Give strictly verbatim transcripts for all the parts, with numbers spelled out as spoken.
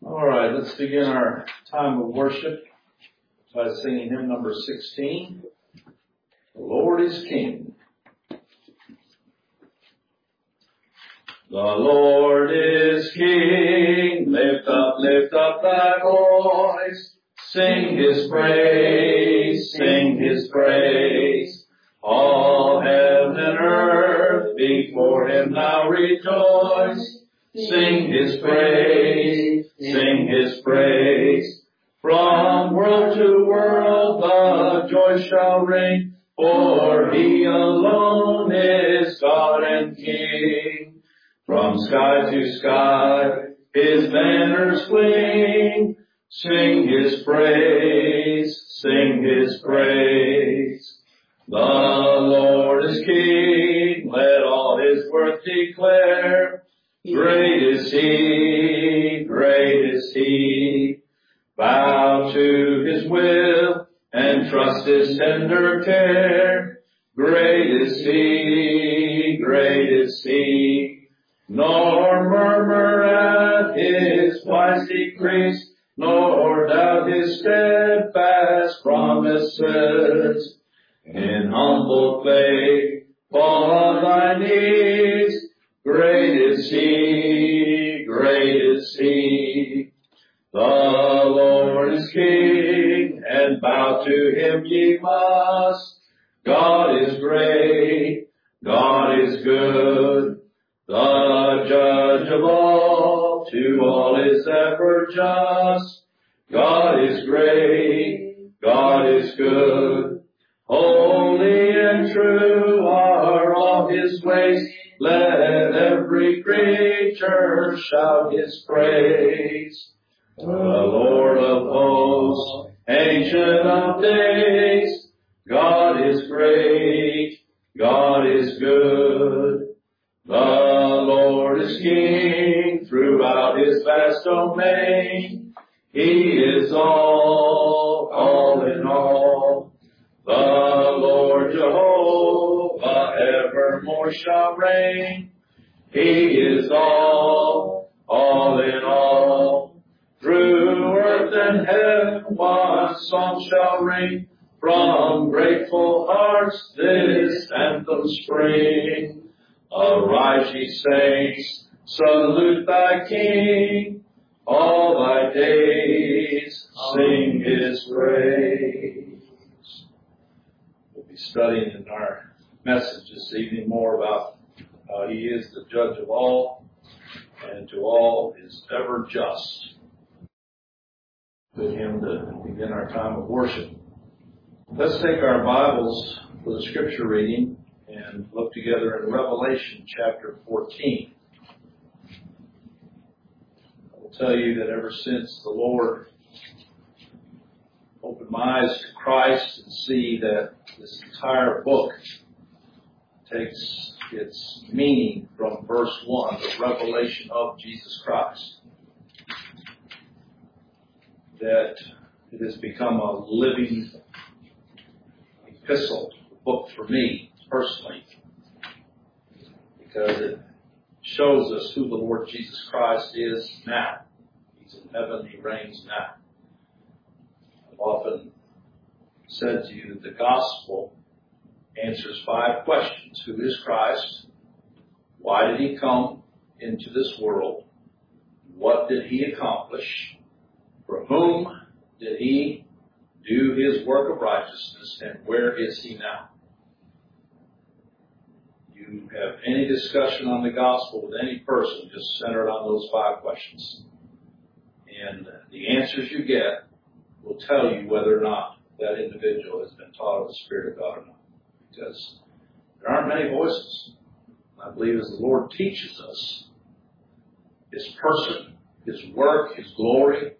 All right, let's begin our time of worship by singing hymn number sixteen, The Lord is King. The Lord is King, lift up, lift up thy voice, sing his praise, sing his praise. All heaven and earth before him now rejoice, sing his praise, sing his praise. From world to world the joy shall ring, for he alone is God and King. From sky to sky his banners fling, sing his praise, sing his praise. The Lord is King, let all his worth declare. Great is he, great is he. Bow to his will and trust his tender care. Great is he, great is he. Nor murmur at his wise decrees, nor doubt his steadfast promises. In humble faith fall on thy knees. Great is he, great is he. The Lord is King, and bow to him ye must. God is great, God is good, the judge of all, to all is ever just. God is great, God is good, holy and true are all his ways. Let every creature shout his praise. The Lord of hosts, ancient of days, God is great, God is good. The Lord is King throughout his vast domain. He is all, all in all. The Lord Jehovah evermore shall reign. He is all, all in all. Through earth and heaven one song shall ring. From grateful hearts this anthem spring. Arise, ye saints, salute thy King. All thy days sing his praise. We'll be studying in our message this evening more about how he is the judge of all, and to all is ever just. With him to begin our time of worship. Let's take our Bibles for the scripture reading and look together in Revelation chapter fourteen. I will tell you that ever since the Lord opened my eyes to Christ and see that this entire book takes its meaning from verse one, the revelation of Jesus Christ, that it has become a living epistle, book for me personally, because it shows us who the Lord Jesus Christ is now. He's in heaven, he reigns now. I've often said to you that the gospel answers five questions. Who is Christ? Why did he come into this world? What did he accomplish? For whom did he do his work of righteousness, and where is he now? You have any discussion on the gospel with any person, just center it on those five questions. And the answers you get will tell you whether or not that individual has been taught of the Spirit of God or not. Because there aren't many voices. I believe as the Lord teaches us his person, his work, his glory,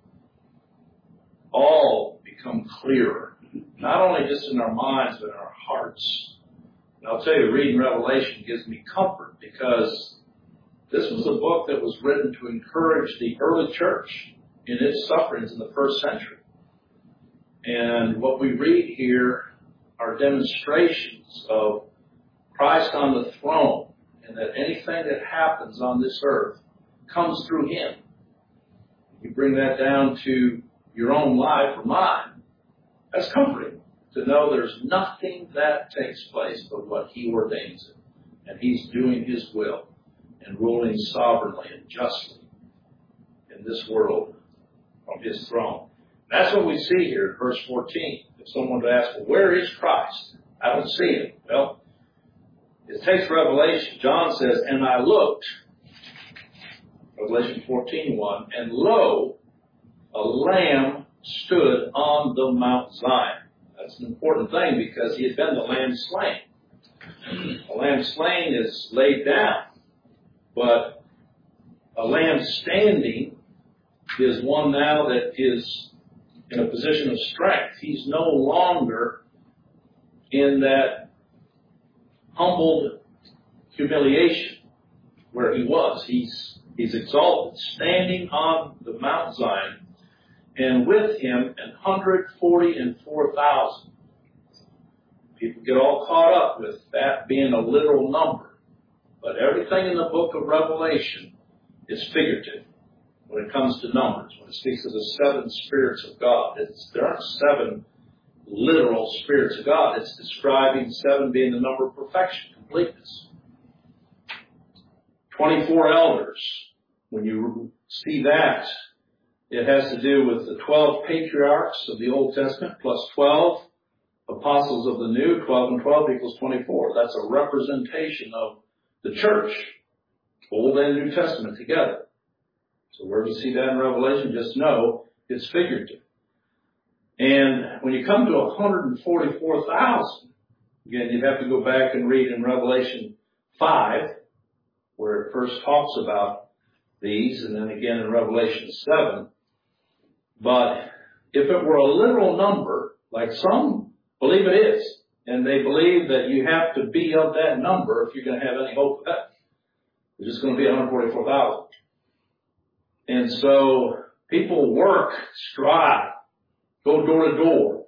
all become clearer. Not only just in our minds, but in our hearts. And I'll tell you, reading Revelation gives me comfort because this was a book that was written to encourage the early church in its sufferings in the first century. And what we read here are demonstrations of Christ on the throne, and that anything that happens on this earth comes through him. you bring that down to your own life or mine, that's comforting to know there's nothing that takes place but what He ordains it. And He's doing His will and ruling sovereignly and justly in this world from His throne. That's what we see here in verse fourteen. If someone would ask, well, where is Christ? I don't see Him. Well, it takes Revelation. John says, and I looked, Revelation fourteen one, and lo, a lamb stood on the Mount Zion. That's an important thing because He had been the lamb slain. A lamb slain is laid down, but a lamb standing is one now that is in a position of strength. He's no longer in that humbled humiliation where he was. He's he's exalted, standing on the Mount Zion, and with him an hundred forty and four thousand. People get all caught up with that being a literal number, but everything in the book of Revelation is figurative when it comes to numbers. When it speaks of the seven spirits of God, it's, there aren't seven literal spirits of God. It's describing seven being the number of perfection, completeness. twenty-four elders. When you see that, it has to do with the twelve patriarchs of the Old Testament plus twelve apostles of the New. twelve and twelve equals twenty-four. That's a representation of the church, Old and New Testament together. So where you see that in Revelation, just know it's figurative. And when you come to one hundred forty-four thousand, again, you'd have to go back and read in Revelation five, where it first talks about these, and then again in Revelation seven. But if it were a literal number, like some believe it is, and they believe that you have to be of that number if you're going to have any hope of that, it's just going to be one hundred forty-four thousand. And so people work, strive, go door to door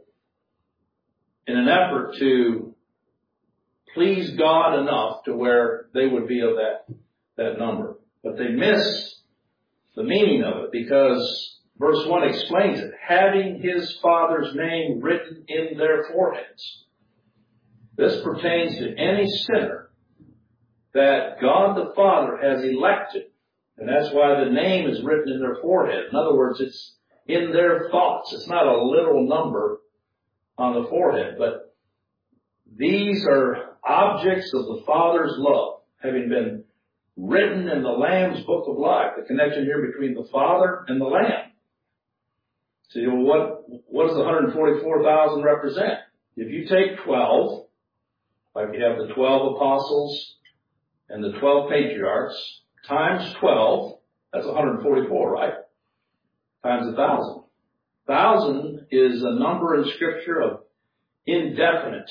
in an effort to please God enough to where they would be of that, that number. But they miss the meaning of it because verse one explains it. Having His Father's name written in their foreheads. This pertains to any sinner that God the Father has elected. And that's why the name is written in their forehead. In other words, it's in their thoughts. It's not a literal number on the forehead, but these are objects of the Father's love, having been written in the Lamb's book of life. The connection here between the Father and the Lamb. So, you know, what, what does the one hundred forty-four thousand represent? If you take twelve, like you have the twelve apostles and the twelve patriarchs, times twelve, that's one hundred forty-four, right? Times a thousand. Thousand is a number in Scripture of indefinite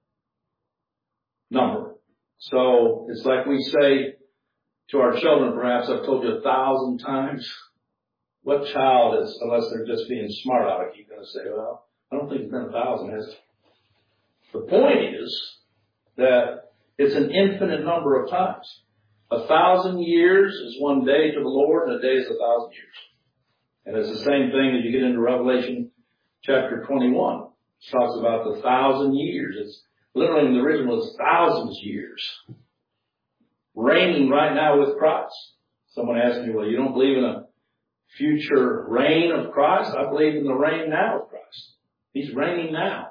number. So it's like we say to our children, perhaps I've told you a thousand times. What child is, unless they're just being smart aleck, you're going to say, well, I don't think it's been a thousand, has it? The point is that it's an infinite number of times. A thousand years is one day to the Lord, and a day is a thousand years. And it's the same thing as you get into Revelation chapter twenty-one. It talks about the thousand years. It's literally in the original, it's thousands of years. Reigning right now with Christ. Someone asked me, well, you don't believe in a future reign of Christ? I believe in the reign now of Christ. He's reigning now.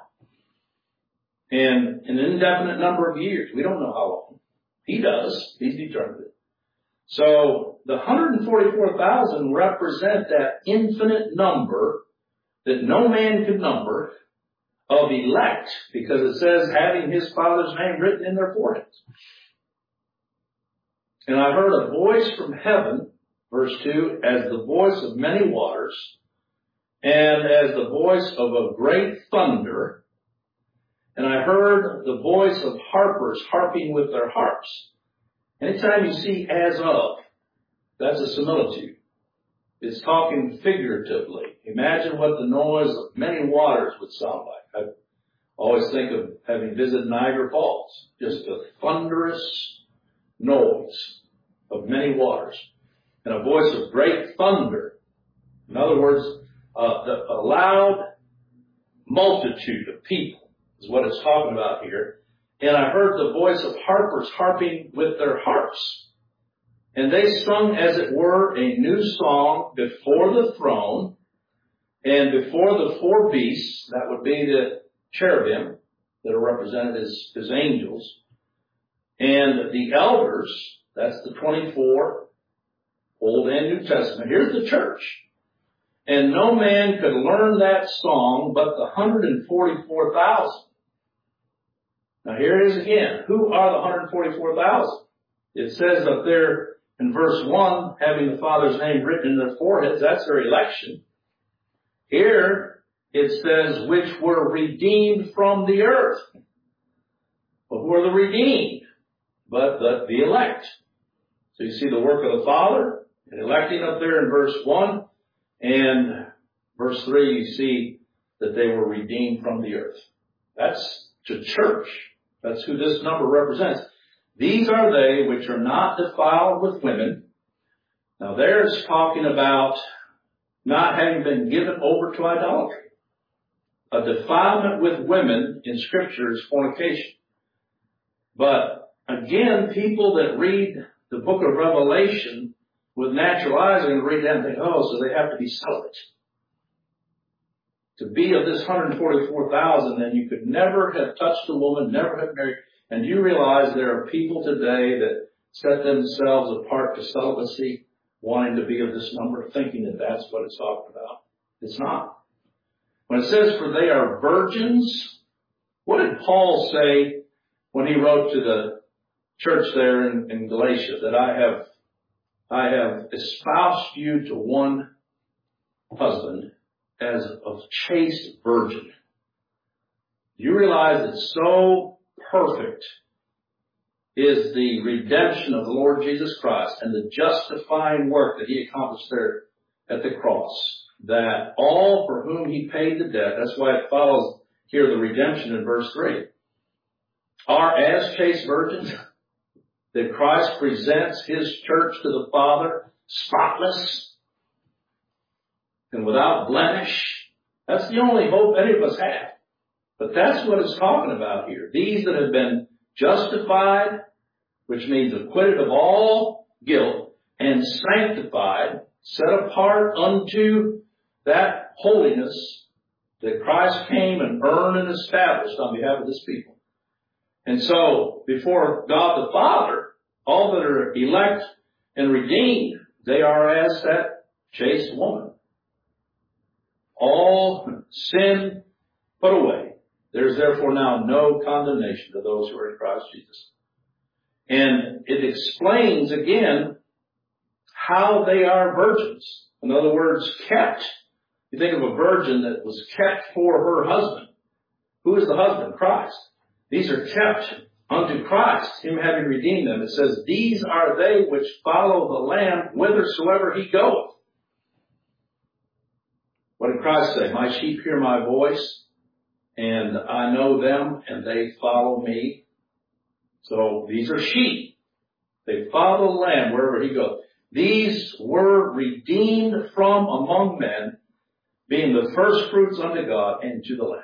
And an indefinite number of years. We don't know how long. He does. He's determined it. So the one hundred forty-four thousand represent that infinite number that no man could number of elect, because it says having His Father's name written in their foreheads. And I heard a voice from heaven, verse two, as the voice of many waters, and as the voice of a great thunder. And I heard the voice of harpers harping with their harps. Anytime you see as of, that's a similitude. It's talking figuratively. Imagine what the noise of many waters would sound like. I always think of having visited Niagara Falls. Just a thunderous noise of many waters. And a voice of great thunder. In other words, uh, the, a loud multitude of people is what it's talking about here. And I heard the voice of harpers harping with their harps. And they sung, as it were, a new song before the throne and before the four beasts. That would be the cherubim that are represented as, as angels. And the elders, that's the twenty-four, Old and New Testament. Here's the church. And no man could learn that song but the one hundred forty-four thousand. Now here it is again. Who are the one hundred forty-four thousand? It says up there in verse one, having the Father's name written in their foreheads, that's their election. Here it says, which were redeemed from the earth. Well, who are the redeemed? But the, the elect. So you see the work of the Father in electing up there in verse one. And verse three, you see that they were redeemed from the earth. That's to church. That's who this number represents. These are they which are not defiled with women. Now there's talking about not having been given over to idolatry. A defilement with women in Scripture is fornication. But again, people that read the book of Revelation with natural eyes are going to read that and think, oh, so they have to be celibate. To be of this one hundred forty-four thousand, then you could never have touched a woman, never have married. And you realize there are people today that set themselves apart to celibacy, wanting to be of this number, thinking that that's what it's talking about. It's not. When it says, for they are virgins, what did Paul say when he wrote to the church there in, in Galatia? That I have, I have espoused you to one husband as a chaste virgin. Do you realize that so perfect is the redemption of the Lord Jesus Christ and the justifying work that he accomplished there at the cross, that all for whom he paid the debt, that's why it follows here the redemption in verse three, are as chaste virgins, that Christ presents his church to the Father spotless and without blemish. That's the only hope any of us have. But that's what it's talking about here. These that have been justified, which means acquitted of all guilt, and sanctified, set apart unto that holiness that Christ came and earned and established on behalf of his people. And so, before God the Father, all that are elect and redeemed, they are as that chaste woman. All sin put away. There's therefore now no condemnation to those who are in Christ Jesus. And it explains again how they are virgins. In other words, kept. You think of a virgin that was kept for her husband. Who is the husband? Christ. These are kept unto Christ, him having redeemed them. It says, these are they which follow the Lamb whithersoever he goeth. What did Christ say? My sheep hear my voice, and I know them, and they follow me. So these are sheep. They follow the Lamb wherever he goes. These were redeemed from among men, being the first fruits unto God and to the Lamb.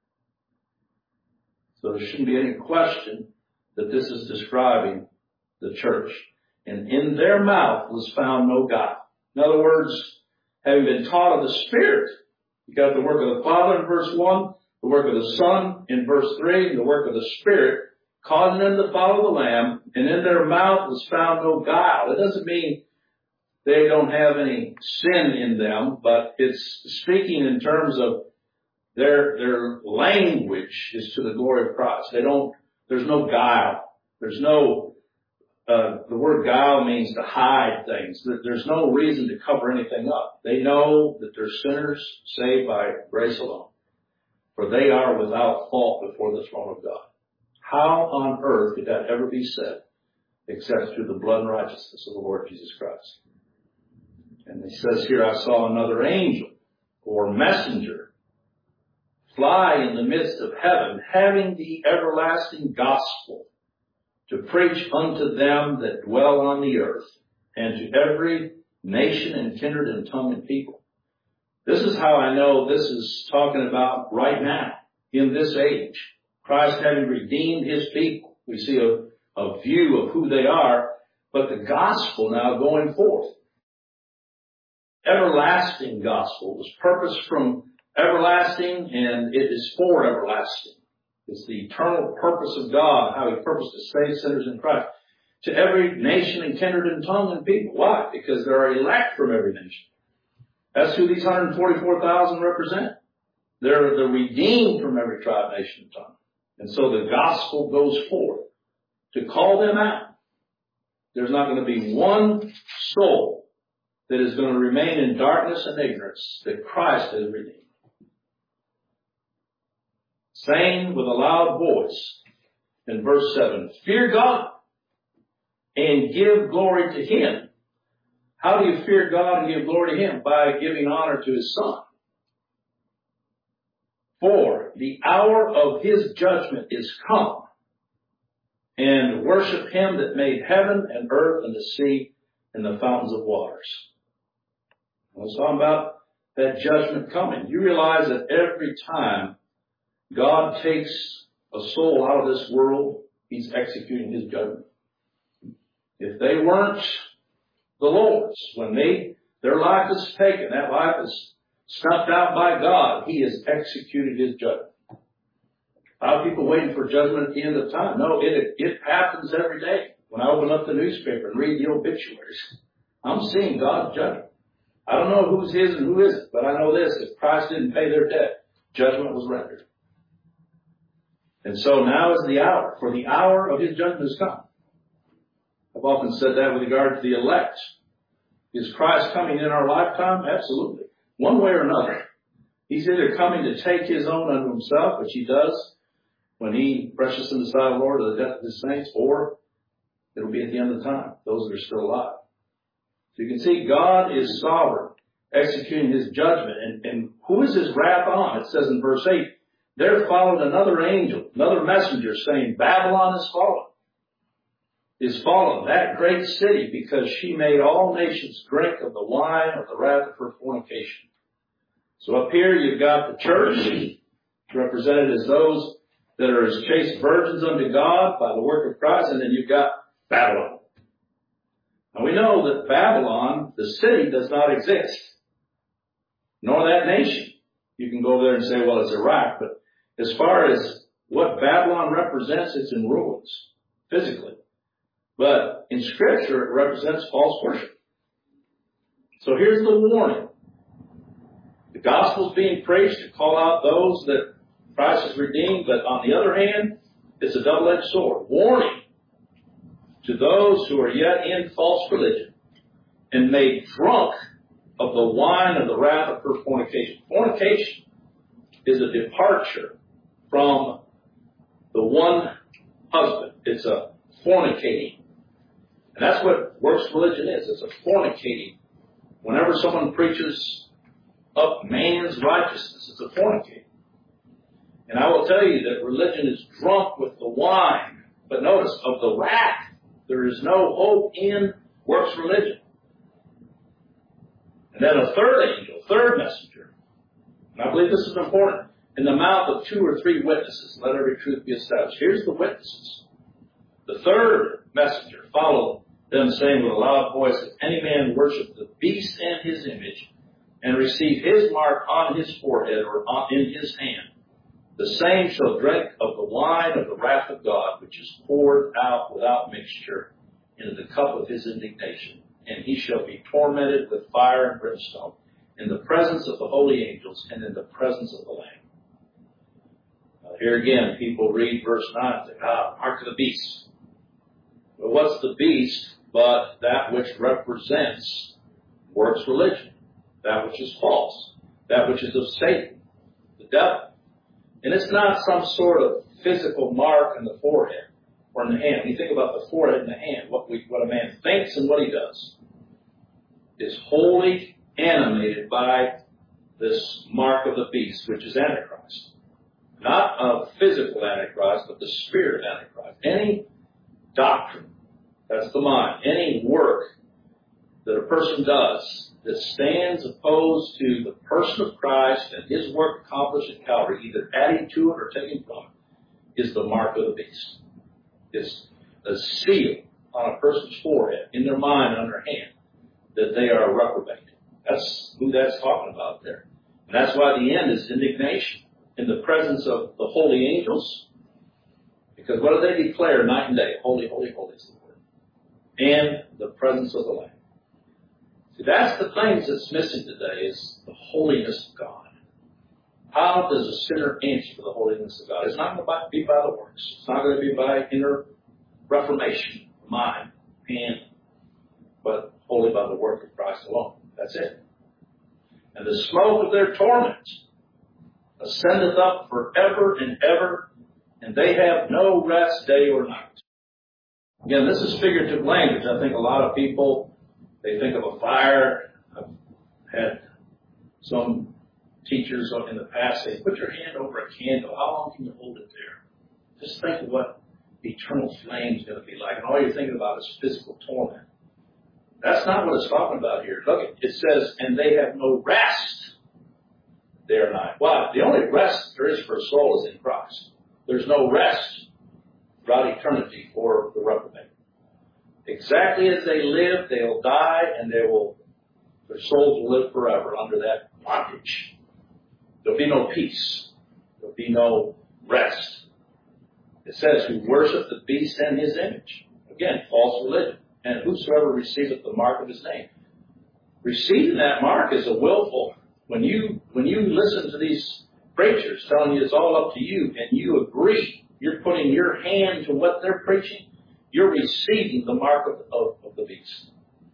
So there shouldn't be any question that this is describing the church. And in their mouth was found no guile. In other words, having been taught of the Spirit, you got the work of the Father in verse one, the work of the Son in verse three, and the work of the Spirit, causing them to follow the Lamb, and in their mouth was found no guile. It doesn't mean they don't have any sin in them, but it's speaking in terms of their their language is to the glory of Christ. They don't. There's no guile. There's no. Uh, the word guile means to hide things. There's no reason to cover anything up. They know that they're sinners saved by grace alone, for they are without fault before the throne of God. How on earth could that ever be said except through the blood and righteousness of the Lord Jesus Christ? And he says here, I saw another angel or messenger fly in the midst of heaven, having the everlasting gospel to preach unto them that dwell on the earth, and to every nation and kindred and tongue and people. This is how I know this is talking about right now, in this age. Christ having redeemed his people. We see a, a view of who they are, but the gospel now going forth. Everlasting gospel was purposed from everlasting, and it is for everlasting. It's the eternal purpose of God, how he purposed to save sinners in Christ. To every nation and kindred and tongue and people. Why? Because there are elect from every nation. That's who these one hundred forty-four thousand represent. They're the redeemed from every tribe, nation, and tongue. And so the gospel goes forth to call them out. There's not going to be one soul that is going to remain in darkness and ignorance that Christ has redeemed. Saying with a loud voice in verse seven, fear God and give glory to him. How do you fear God and give glory to him? By giving honor to his Son. For the hour of his judgment is come, and worship him that made heaven and earth and the sea and the fountains of waters. I was talking about that judgment coming. You realize that every time God takes a soul out of this world, he's executing his judgment. If they weren't the Lord's, when they their life is taken, that life is snuffed out by God, he has executed his judgment. A lot of people waiting for judgment at the end of time. No, it it happens every day. When I open up the newspaper and read the obituaries, I'm seeing God's judgment. I don't know who's his and who isn't, but I know this: if Christ didn't pay their debt, judgment was rendered. And so now is the hour, for the hour of his judgment has come. I've often said that with regard to the elect. Is Christ coming in our lifetime? Absolutely. One way or another. He's either coming to take his own unto himself, which he does when he precious in the sight of the Lord to the death of his saints, or it'll be at the end of time, those that are still alive. So you can see God is sovereign, executing his judgment. And, and who is his wrath on? It says in verse eight, there followed another angel, another messenger, saying, Babylon is fallen. Is fallen, that great city, because she made all nations drink of the wine of the wrath of her fornication. So up here you've got the church, represented as those that are as chaste virgins unto God by the work of Christ, and then you've got Babylon. Now we know that Babylon, the city, does not exist, nor that nation. You can go there and say, well, it's Iraq, but as far as what Babylon represents, it's in ruins, physically. But in Scripture, it represents false worship. So here's the warning. The gospel's being preached to call out those that Christ has redeemed, but on the other hand, it's a double-edged sword. Warning to those who are yet in false religion and made drunk of the wine of the wrath of her fornication. Fornication is a departure from the one husband. It's a fornicating. And that's what works religion is. It's a fornicating. Whenever someone preaches up man's righteousness, it's a fornicating. And I will tell you that religion is drunk with the wine. But notice, of the wrath. There is no hope in works religion. And then a third angel, third messenger. And I believe this is important. In the mouth of two or three witnesses, let every truth be established. Here's the witnesses. The third messenger followed them, saying with a loud voice, if any man worship the beast and his image, and receive his mark on his forehead or on, in his hand, the same shall drink of the wine of the wrath of God, which is poured out without mixture into the cup of his indignation. And he shall be tormented with fire and brimstone in the presence of the holy angels and in the presence of the Lamb. Now, here again, people read verse nine and say, ah, mark of the beast. Well, what's the beast but that which represents works religion, that which is false, that which is of Satan, the devil. And it's not some sort of physical mark in the forehead or in the hand. When you think about the forehead and the hand, what, we, what a man thinks and what he does is wholly animated by this mark of the beast, which is Antichrist. Not a physical Antichrist, but the spirit Antichrist. Any doctrine, that's the mind, any work that a person does that stands opposed to the person of Christ and his work accomplished at Calvary, either adding to it or taking from it, is the mark of the beast. It's a seal on a person's forehead, in their mind, on their hand, that they are a reprobate. That's who that's talking about there. And that's why the end is indignation in the presence of the holy angels. Because what do they declare night and day? Holy, holy, holy is the Lord. And the presence of the Lamb. See, that's the things that's missing today is the holiness of God. How does a sinner answer for the holiness of God? It's not going to be by the works. It's not going to be by inner reformation, mind, hand, but wholly by the work of Christ alone. That's it. And the smoke of their torment ascendeth up forever and ever, and they have no rest day or night. Again, this is figurative language. I think a lot of people, they think of a fire. I've had some teachers in the past say, put your hand over a candle. How long can you hold it there? Just think of what eternal flame is going to be like. And all you're thinking about is physical torment. That's not what it's talking about here. Look, it says, and they have no rest day or night. Why? The only rest there is for a soul is in Christ. There's no rest throughout eternity for the reprobate. Exactly as they live, they'll die, and they will, their souls will live forever under that bondage. There'll be no peace. There'll be no rest. It says, who worship the beast and his image. Again, false religion. And whosoever receiveth the mark of his name. Receiving that mark is a willful. When you when you listen to these preachers telling you it's all up to you, and you agree, you're putting your hand to what they're preaching, you're receiving the mark of, of, of the beast.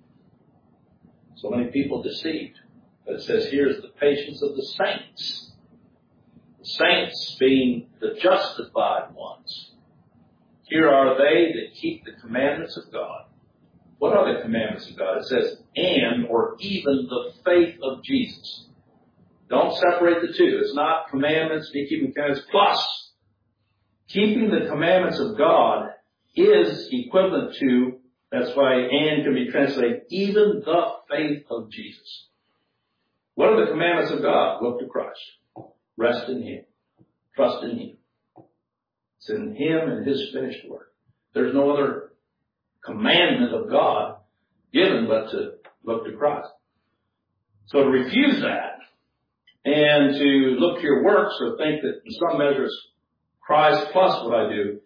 So many people deceived. But it says here's the patience of the saints. The saints being the justified ones. Here are they that keep the commandments of God. What are the commandments of God? It says, and or even the faith of Jesus. Don't separate the two. It's not commandments, be keeping commandments, plus keeping the commandments of God is equivalent to, that's why and can be translated, even the faith of Jesus. What are the commandments of God? Look to Christ. Rest in Him. Trust in Him. It's in Him and His finished work. There's no other commandment of God given but to look to Christ. So to refuse that and to look to your works or think that in some measure it's Christ plus what I do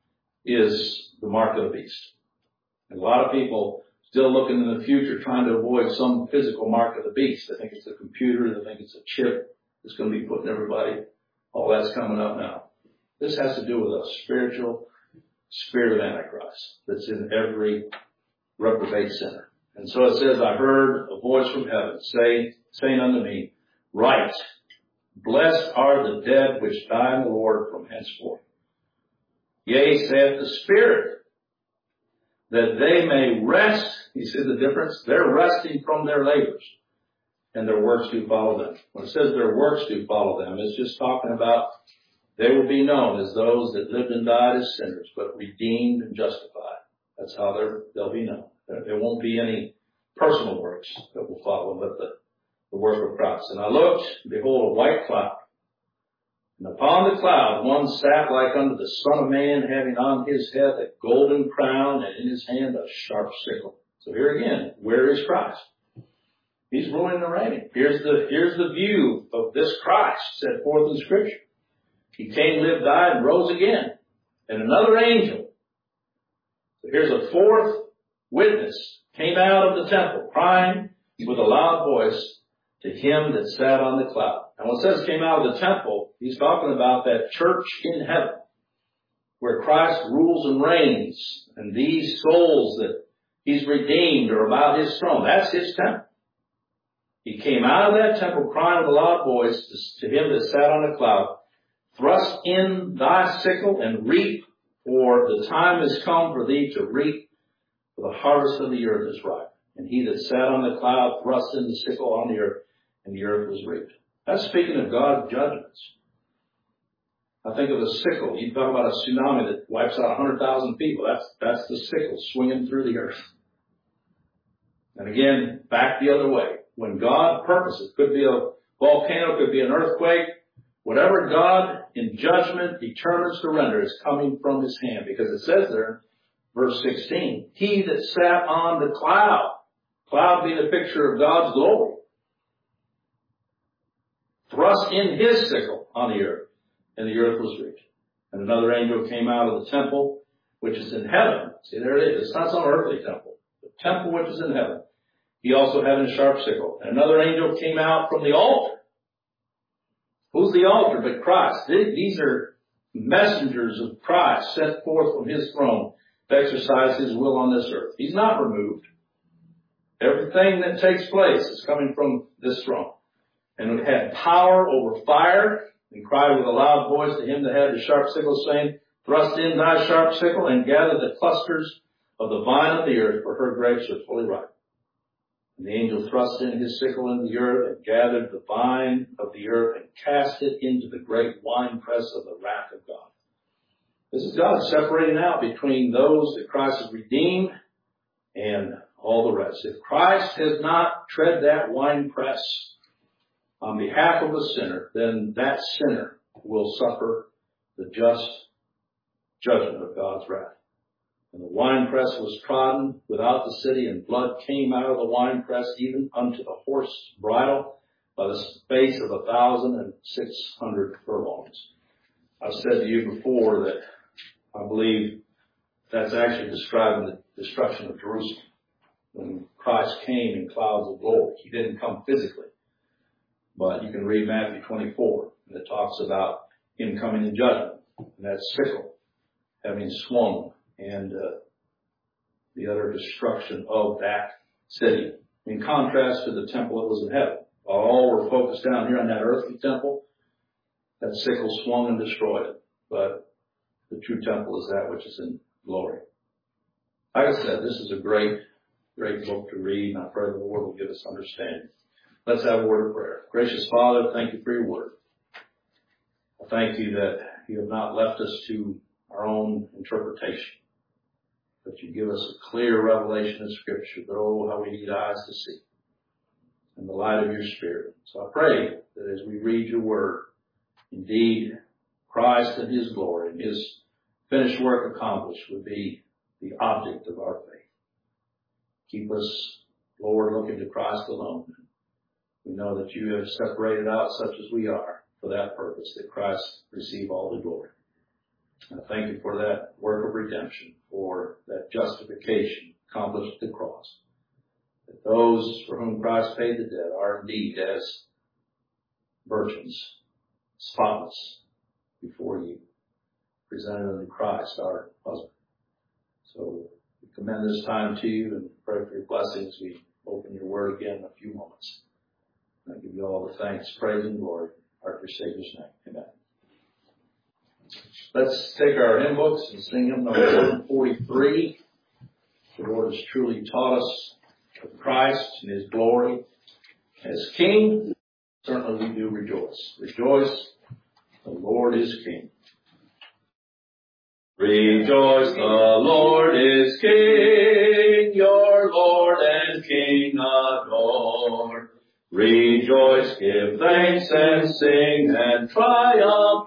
is the mark of the beast. And a lot of people still looking in the future trying to avoid some physical mark of the beast. They think it's a computer. They think it's a chip that's going to be put in everybody. All that's coming up now. This has to do with a spiritual spirit of Antichrist that's in every reprobate sinner. And so it says, I heard a voice from heaven say, saying unto me, write, blessed are the dead which die in the Lord from henceforth. Yea, saith the Spirit, that they may rest. You see the difference? They're resting from their labors, and their works do follow them. When it says their works do follow them, it's just talking about they will be known as those that lived and died as sinners, but redeemed and justified. That's how they're, they'll be known. There, there won't be any personal works that will follow, but the, the work of Christ. And I looked, behold, a white cloud. And upon the cloud one sat like unto the Son of Man, having on his head a golden crown, and in his hand a sharp sickle. So here again, where is Christ? He's ruling and reigning. Here's the, here's the view of this Christ set forth in Scripture. He came, lived, died, and rose again. And another angel. So here's a fourth witness. Came out of the temple, crying with a loud voice to him that sat on the cloud. And when it says came out of the temple, he's talking about that church in heaven where Christ rules and reigns. And these souls that he's redeemed are about his throne. That's his temple. He came out of that temple crying with a loud voice to him that sat on the cloud, thrust in thy sickle and reap, for the time is come for thee to reap, for the harvest of the earth is ripe. And he that sat on the cloud thrust in the sickle on the earth, and the earth was reaped. That's speaking of God's judgments. I think of the sickle. You talk about a tsunami that wipes out one hundred thousand people. That's, that's the sickle swinging through the earth. And again, back the other way. When God purposes, could be a volcano, could be an earthquake, whatever God in judgment determines to render is coming from his hand. Because it says there, verse sixteen, he that sat on the cloud, cloud being a picture of God's glory, thrust in his sickle on the earth, and the earth was reached. And another angel came out of the temple, which is in heaven. See, there it is. It's not some earthly temple. The temple which is in heaven. He also had a sharp sickle. And another angel came out from the altar. Who's the altar but Christ? These are messengers of Christ sent forth from his throne to exercise his will on this earth. He's not removed. Everything that takes place is coming from this throne. And it had power over fire, and cried with a loud voice to him that had the sharp sickle, saying, thrust in thy sharp sickle, and gather the clusters of the vine of the earth, for her grapes are fully ripe. And the angel thrust in his sickle into the earth, and gathered the vine of the earth, and cast it into the great winepress of the wrath of God. This is God separating out between those that Christ has redeemed and all the rest. If Christ has not tread that winepress on behalf of a sinner, then that sinner will suffer the just judgment of God's wrath. And the winepress was trodden without the city, and blood came out of the winepress even unto the horse's bridle by the space of a thousand and six hundred furlongs. I've said to you before that I believe that's actually describing the destruction of Jerusalem. When Christ came in clouds of glory, he didn't come physically. But you can read Matthew twenty-four, and it talks about him coming in judgment, and that sickle having swung, and uh, the utter destruction of that city. In contrast to the temple that was in heaven. While all were focused down here on that earthly temple, that sickle swung and destroyed it. But the true temple is that which is in glory. Like I said, this is a great, great book to read, and I pray the Lord will give us understanding. Let's have a word of prayer. Gracious Father, thank you for your word. I thank you that you have not left us to our own interpretation, but you give us a clear revelation of Scripture. But oh, how we need eyes to see in the light of your Spirit. So I pray that as we read your word, indeed, Christ and his glory and his finished work accomplished would be the object of our faith. Keep us, Lord, looking to Christ alone. We know that you have separated out such as we are for that purpose, that Christ receive all the glory. And I thank you for that work of redemption, for that justification accomplished at the cross. That those for whom Christ paid the debt are indeed as virgins, spotless before you, presented unto Christ, our husband. So we commend this time to you and pray for your blessings. We open your word again in a few moments. I give you all the thanks, praise, and glory. Our Savior's name. Amen. Let's take our hymn books and sing hymn number one forty-three. The Lord has truly taught us of Christ and his glory. As King, certainly we do rejoice. Rejoice, the Lord is King. Rejoice, the Lord is King, your Lord and King adore. Rejoice, give thanks and sing and triumph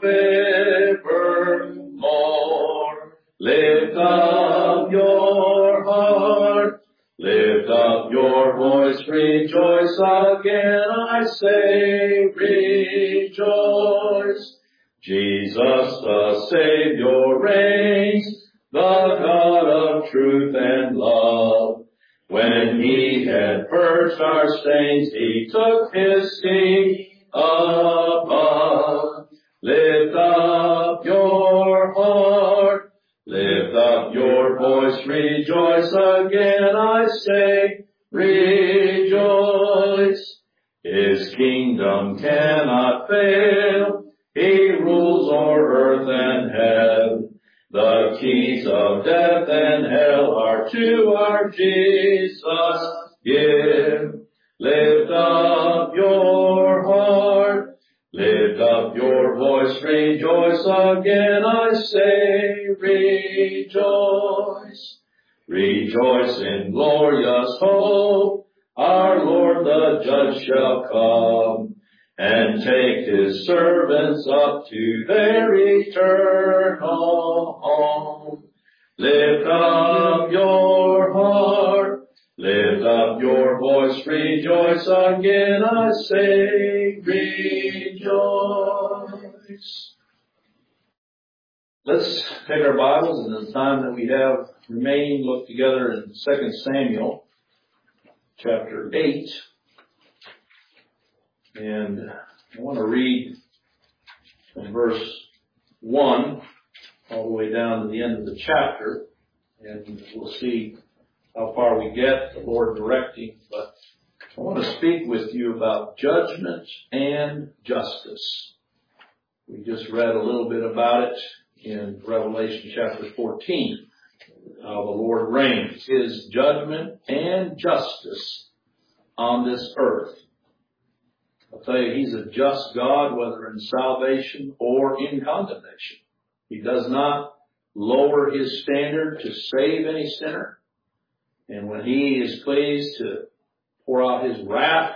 evermore. Lift up your heart, lift up your voice, rejoice again, I say, rejoice. Jesus the Savior reigns, the God of truth and love. When he had purged our stains, he took his seat above. Lift up your heart, lift up your voice, rejoice again, I say, rejoice. His kingdom cannot fail, he rules o'er earth and heaven. The keys of death and hell are to our Jesus give. Lift up your heart, lift up your voice, rejoice again, I say, rejoice. Rejoice in glorious hope, our Lord the Judge shall come, and take his servants up to their eternal home. Lift up your heart, lift up your voice, rejoice again, I say, rejoice. Let's take our Bibles and the time that we have remaining, look together in Second Samuel chapter eight. And I want to read from verse one all the way down to the end of the chapter. And we'll see how far we get, the Lord directing. But I want to speak with you about judgment and justice. We just read a little bit about it in Revelation chapter fourteen, how the Lord reigns, his judgment and justice on this earth. I'll tell you, he's a just God, whether in salvation or in condemnation. He does not lower his standard to save any sinner. And when he is pleased to pour out his wrath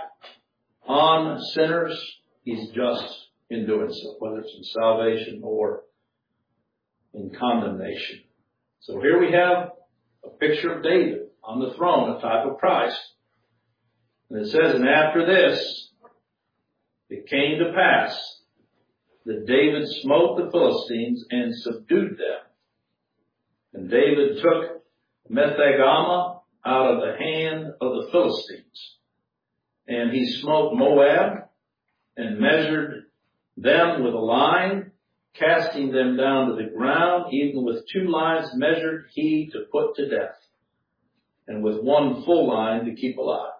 on sinners, he's just in doing so, whether it's in salvation or in condemnation. So here we have a picture of David on the throne, a type of Christ. And it says, and after this, it came to pass that David smote the Philistines and subdued them. And David took Methegama out of the hand of the Philistines. And he smote Moab and measured them with a line, casting them down to the ground, even with two lines measured he to put to death, and with one full line to keep alive.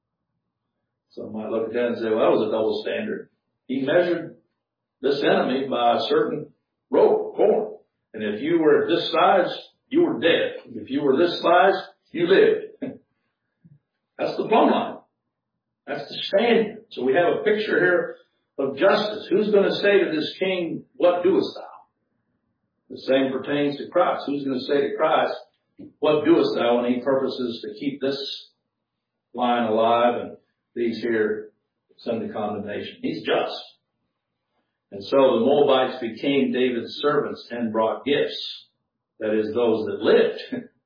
Some might look at that and say, well, that was a double standard. He measured this enemy by a certain rope, corn. And if you were this size, you were dead. If you were this size, you lived. That's the plumb line. That's the standard. So we have a picture here of justice. Who's going to say to this king, what doest thou? The same pertains to Christ. Who's going to say to Christ, what doest thou, when he purposes to keep this line alive and these here sent to condemnation? He's just. And so the Moabites became David's servants and brought gifts. That is, those that lived.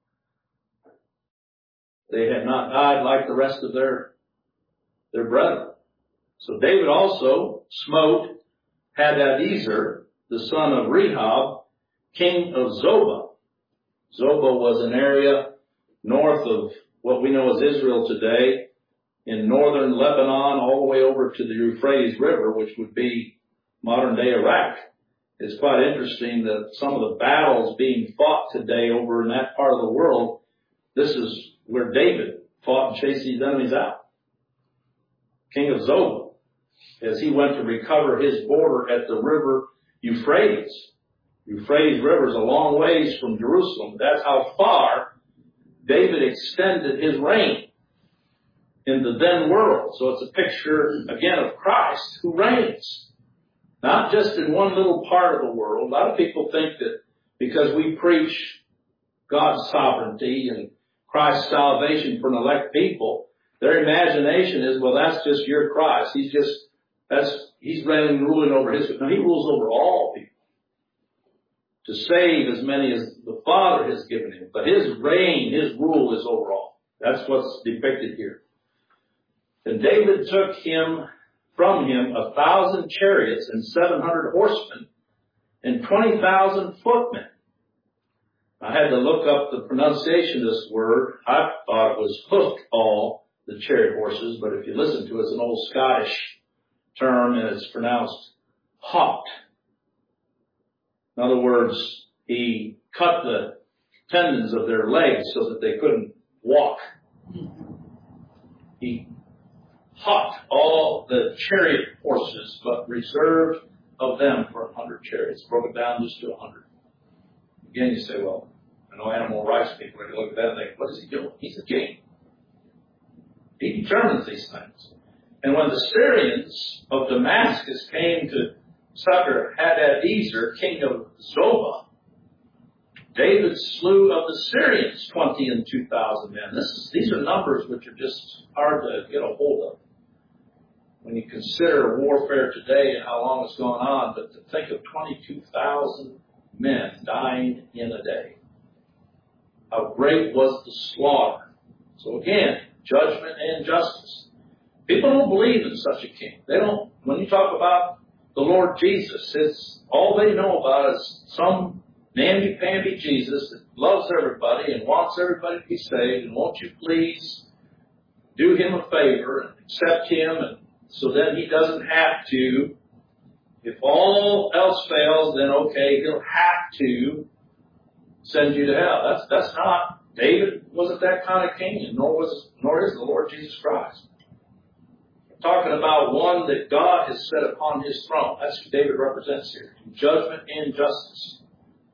They had not died like the rest of their, their brethren. So David also smote Hadadezer, the son of Rehob, king of Zobah. Zobah was an area north of what we know as Israel today, in northern Lebanon, all the way over to the Euphrates River, which would be modern-day Iraq. It's quite interesting that some of the battles being fought today over in that part of the world, this is where David fought and chased these enemies out. King of Zobah, as he went to recover his border at the river Euphrates. Euphrates River is a long ways from Jerusalem. That's how far David extended his reign in the then world. So it's a picture, again, of Christ who reigns. Not just in one little part of the world. A lot of people think that because we preach God's sovereignty and Christ's salvation for an elect people, their imagination is, well, that's just your Christ. He's just, that's, he's reigning and ruling over his, no, he rules over all people. To save as many as the Father has given him. But his reign, his rule is over all. That's what's depicted here. And David took him, from him, a thousand chariots and seven hundred horsemen and twenty thousand footmen. I had to look up the pronunciation of this word. I thought it was hooked all, the chariot horses, but if you listen to it, it's an old Scottish term and it's pronounced hopped. In other words, he cut the tendons of their legs so that they couldn't walk. He hopped all the chariot horses, but reserved of them for a hundred chariots. Broke it down just to a hundred. Again, you say, well, I know animal rights people are going to look at that and think, what is he doing? He's a king. He determines these things. And when the Syrians of Damascus came to succor Hadadezer, king of Zobah, David slew of the Syrians twenty and two thousand men. This is, these are numbers which are just hard to get a hold of when you consider warfare today and how long it's gone on. But to think of twenty-two thousand men dying in a day. How great was the slaughter. So again, judgment and justice. People don't believe in such a king. They don't, when you talk about the Lord Jesus, it's all they know about is some namby-pamby Jesus that loves everybody and wants everybody to be saved, and won't you please do him a favor and accept him, and so then he doesn't have to. If all else fails, then okay, he'll have to send you to hell. That's that's not, David wasn't that kind of king, and nor was nor is the Lord Jesus Christ. We're talking about one that God has set upon his throne. That's who David represents here. Judgment and justice.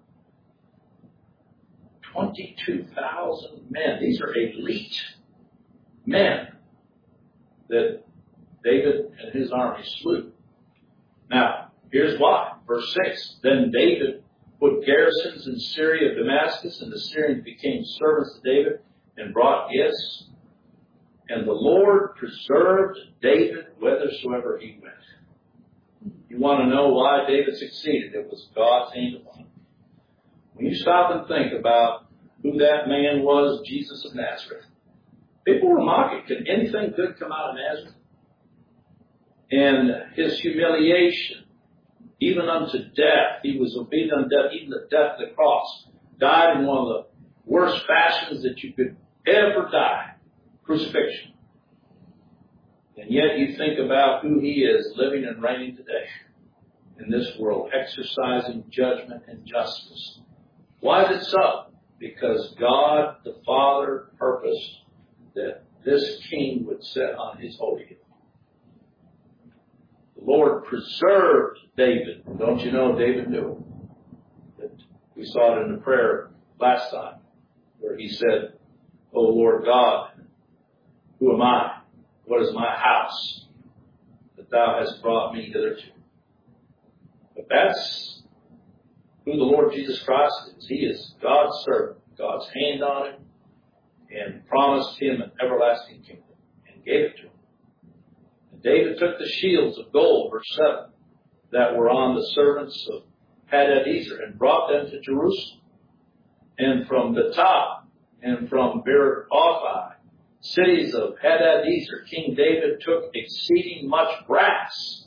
twenty-two thousand men. These are elite men that David and his army slew. Now, here's why. Verse six. Then David put garrisons in Syria of Damascus, and the Syrians became servants to David and brought gifts. And the Lord preserved David whithersoever he went. You want to know why David succeeded? It was God's hand upon him. When you stop and think about who that man was, Jesus of Nazareth, people were mocking. Can anything good come out of Nazareth? And his humiliation, even unto death, he was obedient unto death, even the death of the cross. Died in one of the worst fashions that you could ever die, crucifixion. And yet you think about who he is, living and reigning today in this world, exercising judgment and justice. Why is it so? Because God the Father purposed that this king would sit on his holy hill. The Lord preserved David. Don't you know David knew it? We saw it in the prayer last time where he said, O Lord God, who am I? What is my house that thou hast brought me hitherto? But that's who the Lord Jesus Christ is. He is God's servant, God's hand on him, and promised him an everlasting kingdom and gave it to him. And David took the shields of gold, verse seven, that were on the servants of Hadadezer and brought them to Jerusalem. And from Betah and from Beer-Ophai, cities of Hadadezer, King David took exceeding much brass.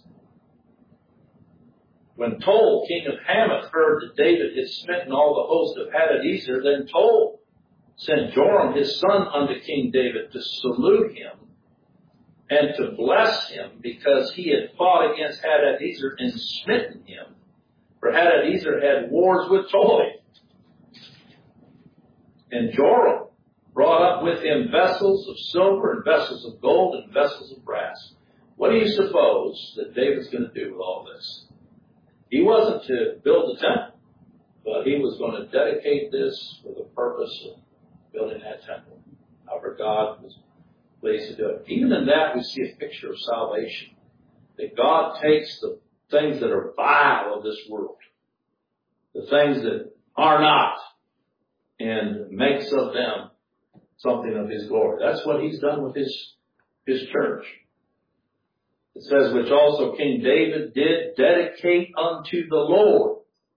When Tol, king of Hamath, heard that David had smitten all the host of Hadadezer, then Tol sent Joram his son unto King David to salute him and to bless him, because he had fought against Hadadezer and smitten him. For Hadadezer had wars with Tol. And Joram brought up with him vessels of silver and vessels of gold and vessels of brass. What do you suppose that David's going to do with all this? He wasn't to build the temple, but he was going to dedicate this for the purpose of building that temple. However, God was pleased to do it. Even in that, we see a picture of salvation. That God takes the things that are vile of this world, the things that are not, and makes of them something of his glory. That's what he's done with his, his church. It says, which also King David did dedicate unto the Lord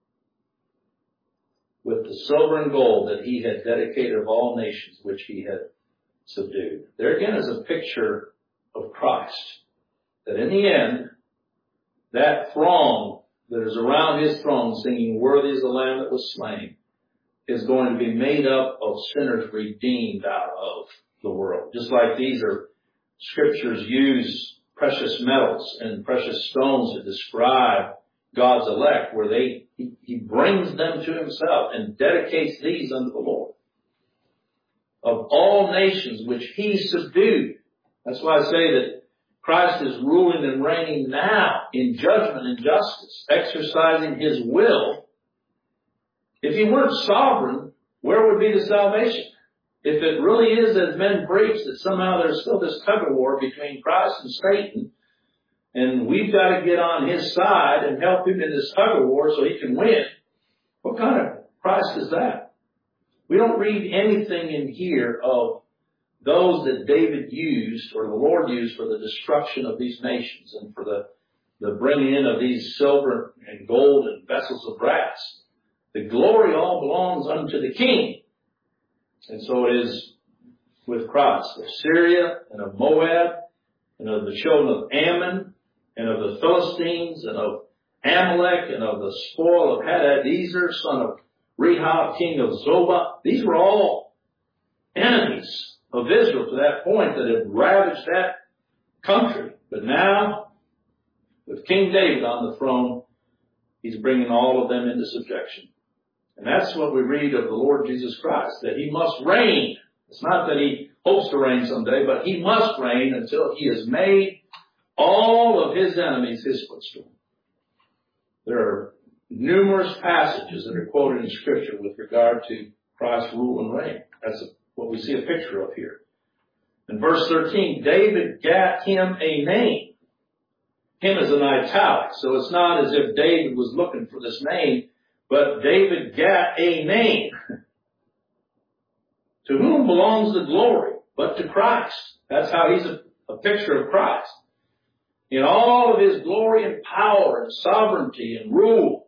with the silver and gold that he had dedicated of all nations which he had subdued. There again is a picture of Christ. That in the end, that throng that is around his throne singing, worthy is the Lamb that was slain, is going to be made up of sinners redeemed out of the world. Just like these are scriptures use precious metals and precious stones to describe God's elect, where they he, he brings them to himself and dedicates these unto the Lord. Of all nations which he subdued. That's why I say that Christ is ruling and reigning now in judgment and justice, exercising his will. If he weren't sovereign, where would be the salvation? If it really is, as men preach, that somehow there's still this tug-of-war between Christ and Satan, and we've got to get on his side and help him in this tug-of-war so he can win, what kind of Christ is that? We don't read anything in here of those that David used or the Lord used for the destruction of these nations and for the, the bringing in of these silver and gold and vessels of brass. The glory all belongs unto the King. And so it is with Christ, of Syria and of Moab and of the children of Ammon and of the Philistines and of Amalek and of the spoil of Hadadezer, son of Rehob, king of Zobah. These were all enemies of Israel to that point that had ravaged that country. But now, with King David on the throne, he's bringing all of them into subjection. And that's what we read of the Lord Jesus Christ, that he must reign. It's not that he hopes to reign someday, but he must reign until he has made all of his enemies his footstool. There are numerous passages that are quoted in Scripture with regard to Christ's rule and reign. That's what we see a picture of here. In verse thirteen, David gat him a name. Him is an italic, so it's not as if David was looking for this name, but David gat a name. To whom belongs the glory but to Christ? That's how he's a, a picture of Christ. In all of his glory and power and sovereignty and rule.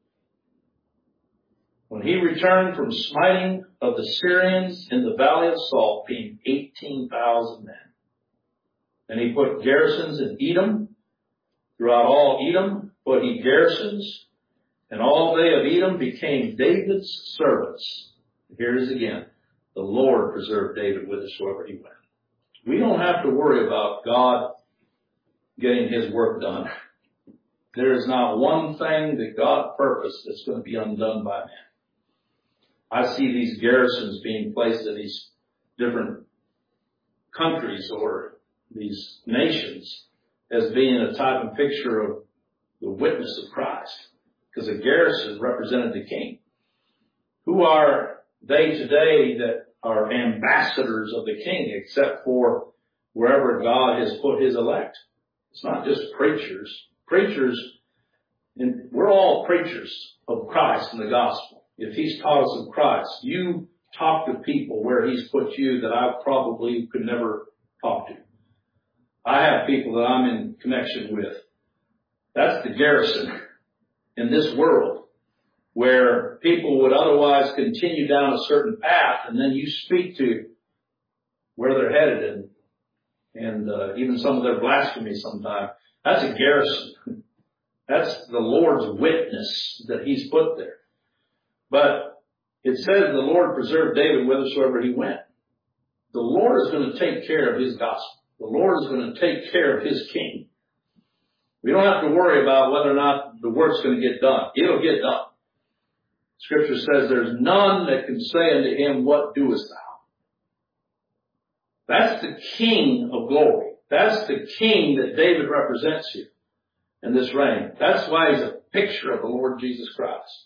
When he returned from smiting of the Syrians in the valley of Salt, being eighteen thousand men. And he put garrisons in Edom. Throughout all Edom put he garrisons. And all they of Edom became David's servants. Here it is again. The Lord preserved David whithersoever he went. We don't have to worry about God getting his work done. There is not one thing that God purposed that's going to be undone by man. I see these garrisons being placed in these different countries or these nations as being a type and picture of the witness of Christ. Because a garrison represented the king. Who are they today that are ambassadors of the king except for wherever God has put his elect? It's not just preachers. Preachers, and we're all preachers of Christ and the gospel. If he's taught us of Christ, you talk to people where he's put you that I probably could never talk to. I have people that I'm in connection with. That's the garrison in this world where people would otherwise continue down a certain path, and then you speak to where they're headed and and uh, even some of their blasphemy sometimes. That's a garrison. That's the Lord's witness that he's put there. But it says the Lord preserved David whithersoever he went. The Lord is going to take care of his gospel. The Lord is going to take care of his king. We don't have to worry about whether or not the work's going to get done. It'll get done. Scripture says there's none that can say unto him, what doest thou? That's the King of glory. That's the King that David represents here in this reign. That's why he's a picture of the Lord Jesus Christ.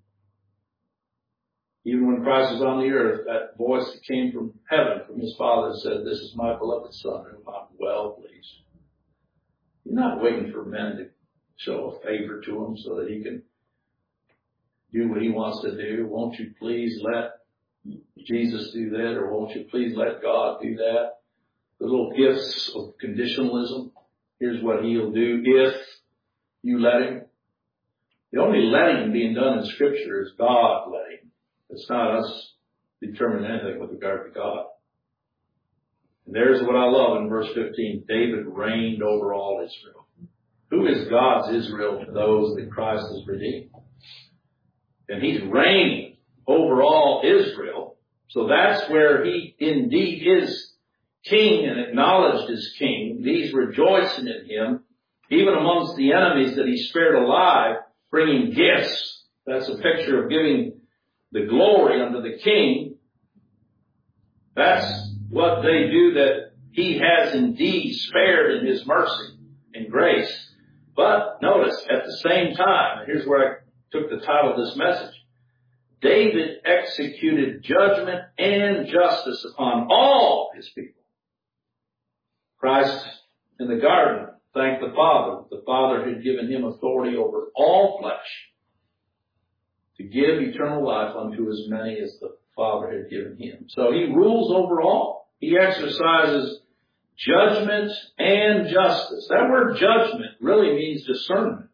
Even when Christ was on the earth, that voice that came from heaven, from his Father, said, this is my beloved Son, whom I'm well pleased. You're not waiting for men to show a favor to him so that he can do what he wants to do. Won't you please let Jesus do that, or won't you please let God do that? The little gifts of conditionalism. Here's what he'll do if you let him. The only letting being done in Scripture is God letting. It's not us determining anything with regard to God. And there's what I love in verse fifteen. David reigned over all Israel. Who is God's Israel to those that Christ has redeemed? And he's reigning over all Israel. So that's where he indeed is king and acknowledged as king. These rejoicing in him, even amongst the enemies that he spared alive, bringing gifts. That's a picture of giving the glory unto the king. That's what they do that he has indeed spared in his mercy and grace. But notice, at the same time, and here's where I took the title of this message, David executed judgment and justice upon all his people. Christ in the garden thanked the Father. The Father had given him authority over all flesh to give eternal life unto as many as the Father had given him. So he rules over all. He exercises judgment and justice. That word judgment really means discernment.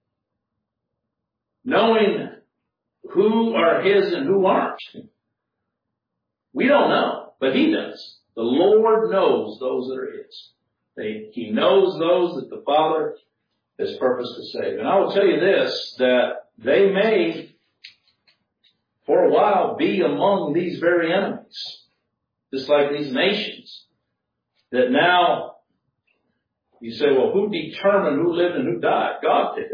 Knowing who are his and who aren't. We don't know, but he does. The Lord knows those that are his. They, he knows those that the Father has purposed to save. And I will tell you this, that they may, for a while, be among these very enemies. Just like these nations. That now, you say, well, who determined who lived and who died? God did.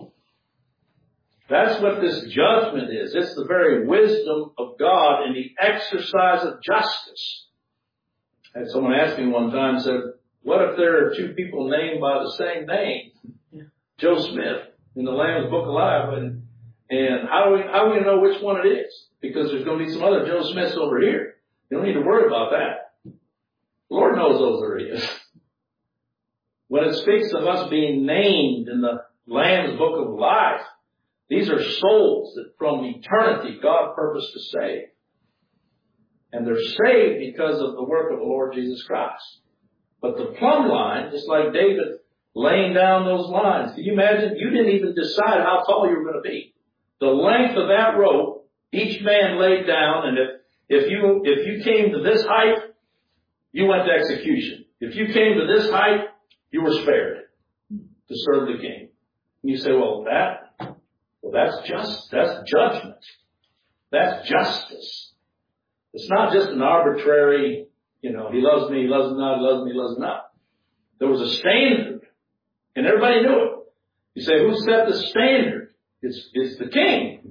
That's what this judgment is. It's the very wisdom of God in the exercise of justice. I had someone ask me one time, said, what if there are two people named by the same name? Yeah. Joe Smith in the Lamb's Book of Life. And, and how do we, how do we know which one it is? Because there's going to be some other Joe Smiths over here. You don't need to worry about that. The Lord knows those there is. When it speaks of us being named in the Lamb's Book of Life, these are souls that from eternity God purposed to save. And they're saved because of the work of the Lord Jesus Christ. But the plumb line, just like David laying down those lines, can you imagine? You didn't even decide how tall you were going to be. The length of that rope, each man laid down, and if, if you, if you came to this height, you went to execution. If you came to this height, you were spared to serve the king. And you say, well, that, well, that's just, that's judgment. That's justice. It's not just an arbitrary, you know, he loves me, he loves me not, he loves me, he loves me not. There was a standard, and everybody knew it. You say, who set the standard? It's, it's the king.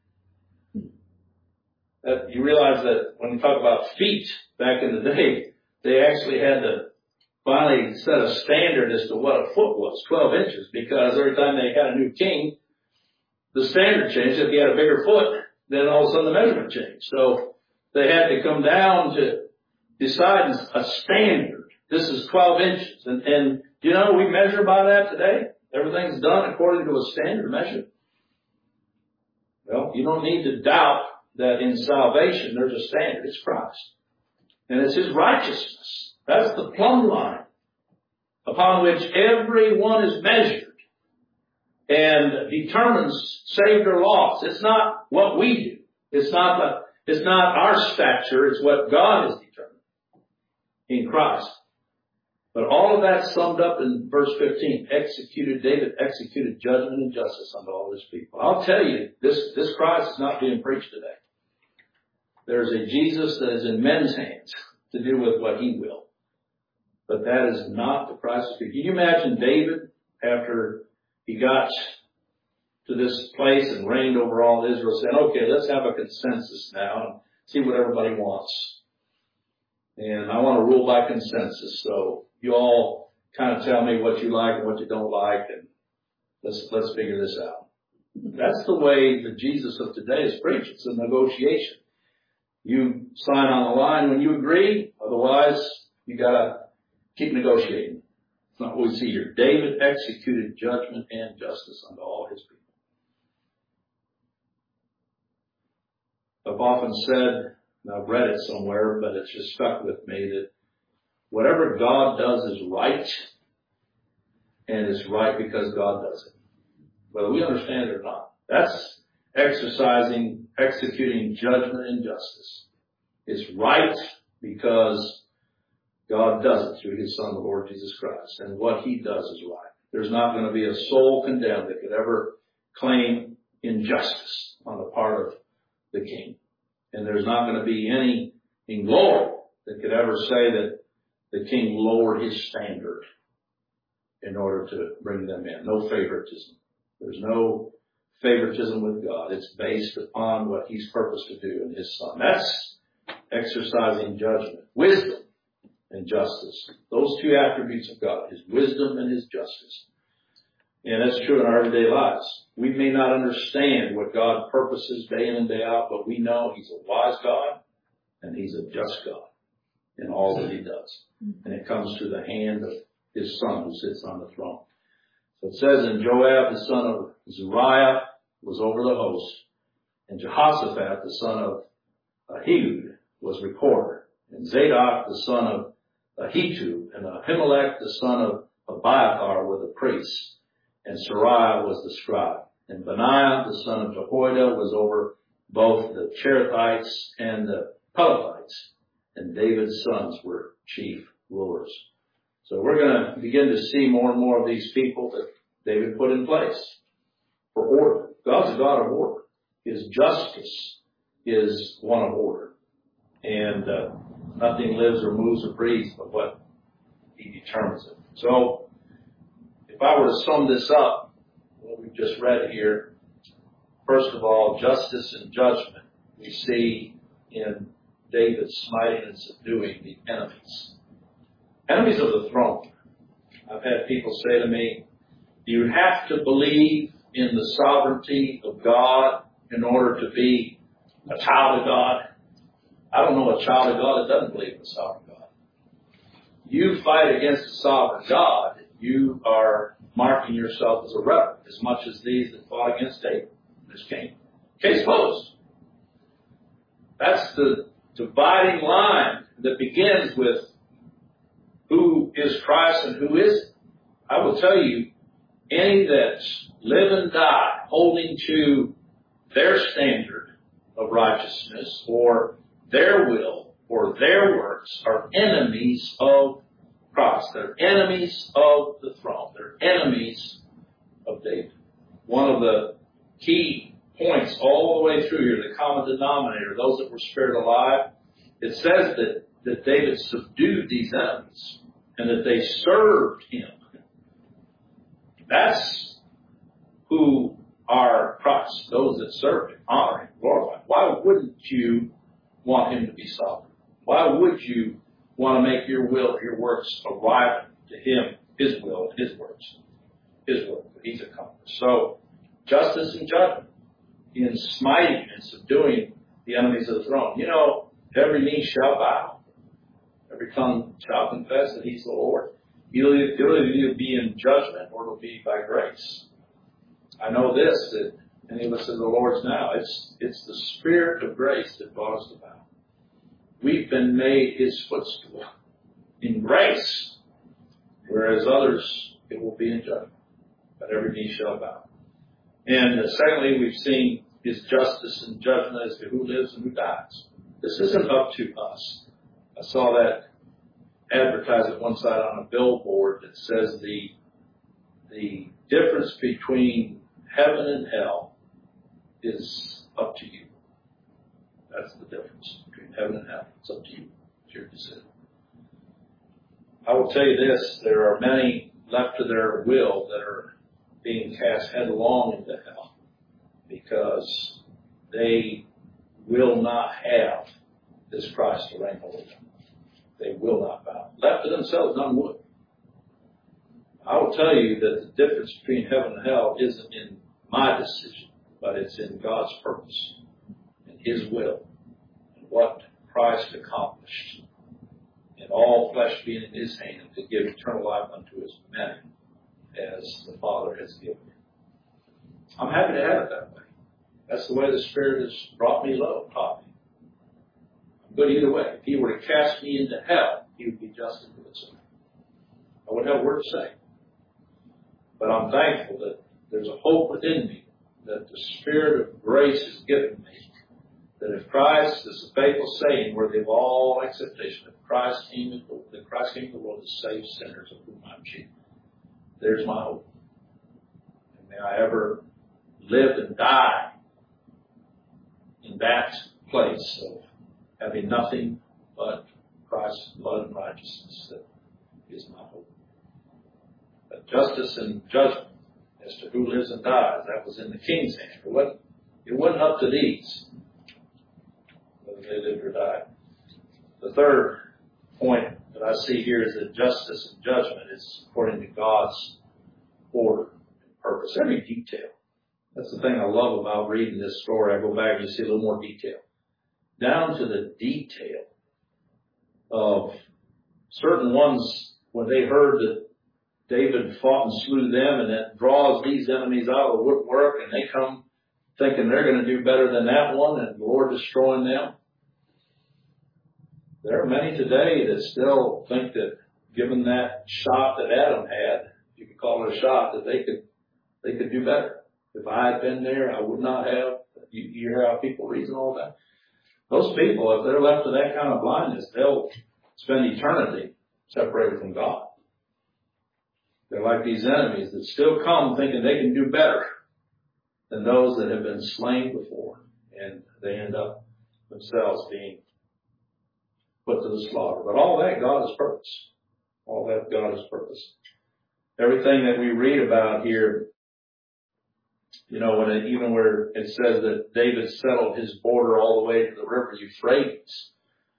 That, you realize that when we talk about feet back in the day, they actually had to finally set a standard as to what a foot was, twelve inches, because every time they had a new king, the standard changed. If you had a bigger foot, then all of a sudden the measurement changed. So they had to come down to decide a standard. This is twelve inches. And, and you know, we measure by that today. Everything's done according to a standard measure. Well, you don't need to doubt that in salvation there's a standard. It's Christ. And it's his righteousness. That's the plumb line upon which everyone is measured and determines saved or lost. It's not what we do. It's not the, it's not our stature. It's what God has determined in Christ. But all of that summed up in verse fifteen. Executed, David executed judgment and justice unto all his people. I'll tell you, this, this Christ is not being preached today. There's a Jesus that is in men's hands to do with what he will. But that is not the Christ of Scripture. Can you imagine David after he got to this place and reigned over all Israel saying, okay, let's have a consensus now and see what everybody wants. And I want to rule by consensus. So you all kind of tell me what you like and what you don't like, and let's, let's figure this out. That's the way the Jesus of today is preached. It's a negotiation. You sign on the line when you agree. Otherwise, you got to keep negotiating. It's not what we see here. David executed judgment and justice unto all his people. I've often said, and I've read it somewhere, but it's just stuck with me, that whatever God does is right, and it's right because God does it. Whether we understand it or not. That's exercising, executing judgment and justice. It's right because God does it through his Son, the Lord Jesus Christ. And what he does is right. There's not going to be a soul condemned that could ever claim injustice on the part of the king. And there's not going to be any in glory that could ever say that the king lowered his standard in order to bring them in. No favoritism. There's no favoritism with God. It's based upon what he's purposed to do in his Son. That's exercising judgment, wisdom, and justice. Those two attributes of God, his wisdom and his justice. And that's true in our everyday lives. We may not understand what God purposes day in and day out, but we know he's a wise God and he's a just God in all that he does. And it comes through the hand of his Son who sits on the throne. So it says, and Joab, the son of Zeruiah, was over the host, and Jehoshaphat, the son of Ehud was recorder, and Zadok the son of Ahitub, and Ahimelech the son of Abiathar were the priests, and Sariah was the scribe. And Benaiah the son of Jehoiada was over both the Cherethites and the Pelethites, and David's sons were chief rulers. So we're going to begin to see more and more of these people that David put in place for order. God's a God of order. His justice is one of order. And uh, nothing lives or moves or breathes but what he determines it. So if I were to sum this up, what we've just read here, first of all, justice and judgment we see in David smiting and subduing the enemies. Enemies of the throne. I've had people say to me, do you have to believe in the sovereignty of God in order to be a child of God? I don't know a child of God that doesn't believe in the sovereign God. You fight against the sovereign God, you are marking yourself as a rebel, as much as these that fought against David. This came. Case closed. That's the dividing line that begins with who is Christ and who isn't. I will tell you, any that live and die holding to their standard of righteousness or their will or their works are enemies of Christ. They're enemies of the throne. They're enemies of David. One of the key points all the way through here, the common denominator, those that were spared alive, it says that, that David subdued these enemies and that they served him. That's who are Christ, those that serve him, honor him, glorify him. Why wouldn't you want him to be sovereign? Why would you want to make your will, your works arrive to him, his will, and his works, his work that he's accomplished? So, justice and judgment in smiting and subduing the enemies of the throne. You know, every knee shall bow. Every tongue shall confess that he's the Lord. It'll either be in judgment or it'll be by grace. I know this, that any of us are the Lord's now. It's, it's the Spirit of grace that brought us about. We've been made his footstool in grace, whereas others, it will be in judgment. But every knee shall bow. And uh, secondly, we've seen his justice and judgment as to who lives and who dies. This isn't up to us. I saw that advertised at one side on a billboard that says the the difference between heaven and hell is up to you. That's the difference between heaven and hell. It's up to you. It's your decision. I will tell you this, there are many left to their will that are being cast headlong into hell because they will not have this Christ to reign over them. They will not bow. Left to themselves, none would. I will tell you that the difference between heaven and hell isn't in my decision, but it's in God's purpose and his will and what Christ accomplished. And all flesh being in his hand to give eternal life unto his many as the Father has given him. I'm happy to have it that way. That's the way the Spirit has brought me low, taught me. I'm good either way. If he were to cast me into hell, he would be just and good. I wouldn't have a word to say. But I'm thankful that there's a hope within me that the Spirit of grace has given me. That if Christ, this is a faithful saying worthy of all acceptation, if Christ came into that Christ came into the world to save sinners of whom I'm chief. There's my hope. And may I ever live and die in that place of having nothing but Christ's blood and righteousness. That is my hope. But justice and judgment as to who lives and dies, that was in the king's hand. It wasn't, it wasn't up to these, whether they lived or died. The third point that I see here is that justice and judgment is according to God's order and purpose. Every detail. That's the thing I love about reading this story. I go back and you see a little more detail. Down to the detail of certain ones when they heard that David fought and slew them, and that draws these enemies out of the woodwork, and they come thinking they're going to do better than that one, and the Lord destroying them. There are many today that still think that given that shot that Adam had, you could call it a shot, that they could, they could do better. If I had been there, I would not have. You, you hear how people reason all that? Those people, if they're left to that kind of blindness, they'll spend eternity separated from God. They're like these enemies that still come thinking they can do better than those that have been slain before. And they end up themselves being put to the slaughter. But all that God has purpose. All that God has purpose. Everything that we read about here, you know, when it, even where it says that David settled his border all the way to the river Euphrates,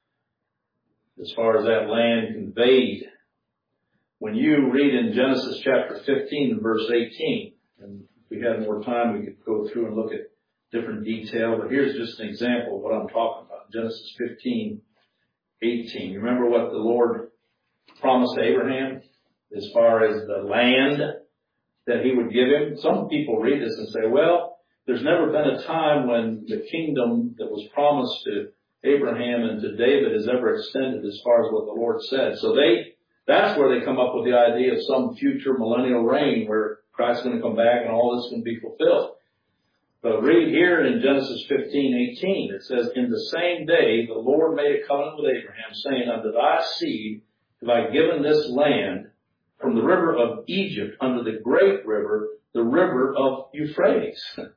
as far as that land conveyed. When you read in Genesis chapter fifteen and verse eighteen, and if we had more time, we could go through and look at different detail, but here's just an example of what I'm talking about. Genesis fifteen, eighteen. You remember what the Lord promised to Abraham as far as the land that he would give him? Some people read this and say, well, there's never been a time when the kingdom that was promised to Abraham and to David has ever extended as far as what the Lord said. So they, that's where they come up with the idea of some future millennial reign where Christ's going to come back and all this is going to be fulfilled. But read here in Genesis fifteen, eighteen, it says, in the same day the Lord made a covenant with Abraham, saying, unto thy seed have I given this land, from the river of Egypt unto the great river, the river of Euphrates.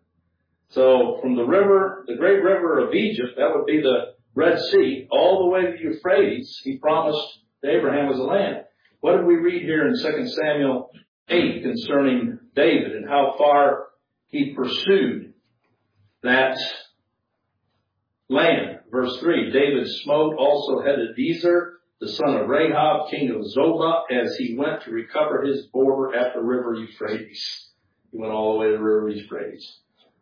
So from the river, the great river of Egypt, that would be the Red Sea, all the way to Euphrates, he promised to Abraham as a land. What did we read here in Second Samuel eight concerning David and how far he pursued that land? Verse three, David smote also Hadadezer, the son of Rahab, king of Zobah, as he went to recover his border at the river Euphrates. He went all the way to the river Euphrates.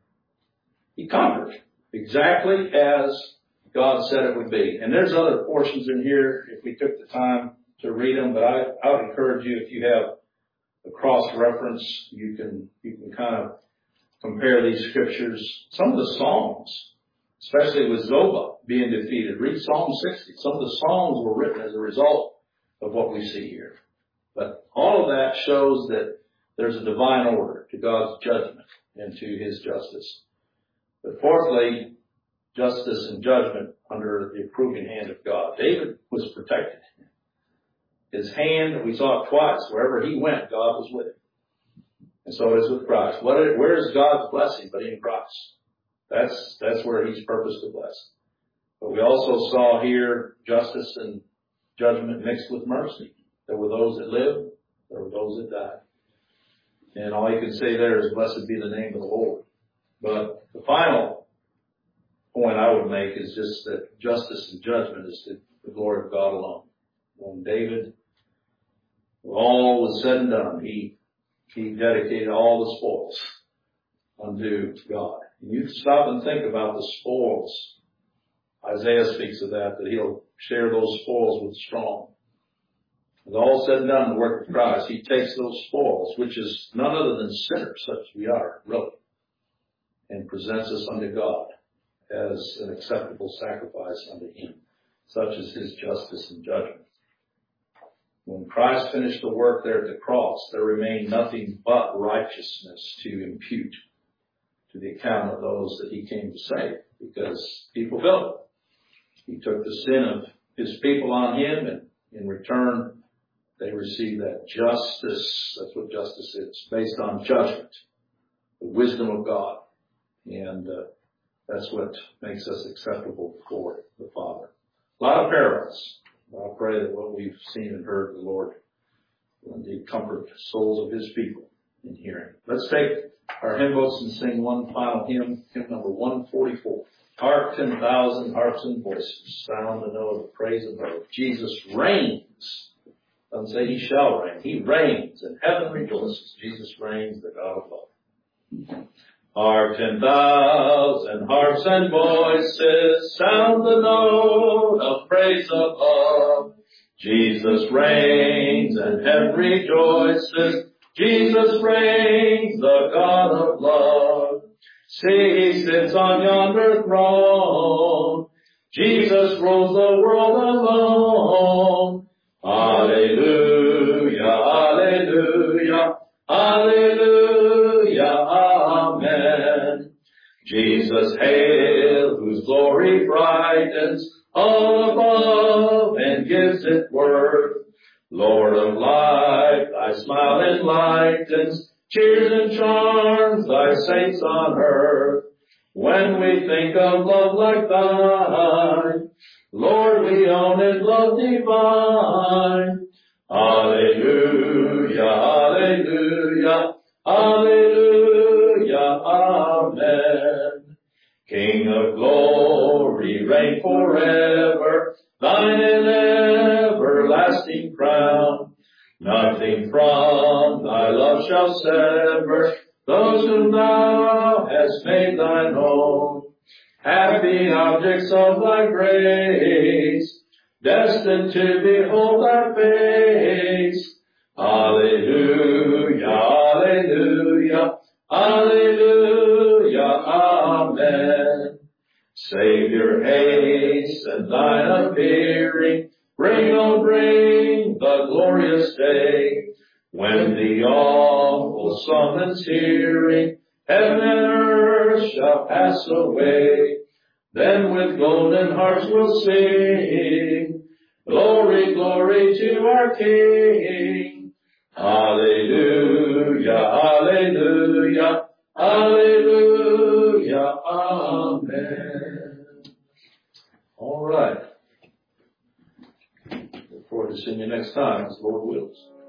He conquered exactly as God said it would be. And there's other portions in here if we took the time to read them, but I, I would encourage you, if you have a cross-reference, you can, you can kind of compare these scriptures. Some of the Psalms, especially with Zobah being defeated. Read Psalm sixty. Some of the Psalms were written as a result of what we see here. But all of that shows that there's a divine order to God's judgment and to his justice. But fourthly, justice and judgment under the approving hand of God. David was protected. His hand, we saw it twice. Wherever he went, God was with him. And so it is with Christ. What, where is God's blessing but in Christ? That's, that's where he's purposed to bless. But we also saw here justice and judgment mixed with mercy. There were those that lived, there were those that died. And all you can say there is, blessed be the name of the Lord. But the final point I would make is just that justice and judgment is to the glory of God alone. When David, when all was said and done, he, he dedicated all the spoils unto God. And you stop and think about the spoils. Isaiah speaks of that, that he'll share those spoils with the strong. With all said and done, the work of Christ, he takes those spoils, which is none other than sinners, such as we are, really, and presents us unto God as an acceptable sacrifice unto him, such as his justice and judgment. When Christ finished the work there at the cross, there remained nothing but righteousness to impute to the account of those that he came to save, because he fulfilled it. He took the sin of his people on him, and in return, they received that justice. That's what justice is, based on judgment, the wisdom of God. And uh, that's what makes us acceptable before the Father. A lot of parables. I pray that what we've seen and heard, the Lord will indeed comfort the souls of his people in hearing. Let's take our hymn books and sing one final hymn, hymn number one forty-four. Hark, ten thousand harps and voices, sound to know the praise above. Jesus reigns. Doesn't say he shall reign. He reigns, and heaven rejoices. Jesus reigns, the God of love. Hark, ten thousand harps and voices, sound the note of praise above. Jesus reigns, and heaven rejoices. Jesus reigns, the God of love. See, he sits on yonder throne. Jesus rules the world alone. Alleluia, alleluia, alleluia, amen. Jesus hail, whose glory brightens all above and gives it worth. Lord of light, thy smile enlightens, cheers and charms thy saints on earth. When we think of love like thine, Lord, we own in love divine. Alleluia, alleluia, alleluia, amen. King of glory, reign forever, thine an everlasting crown. Nothing from thy love shall sever those whom thou hast made thine own. Happy objects of thy grace, destined to behold thy face. Alleluia, alleluia, alleluia, amen. Savior, hasten thine appearing, bring, oh bring the glorious day, when the awful summons hearing, heaven and earth shall pass away. Then with golden harps we'll sing, glory, glory to our King. Alleluia, alleluia, alleluia, amen. All right. Look forward to seeing you next time, as the Lord wills.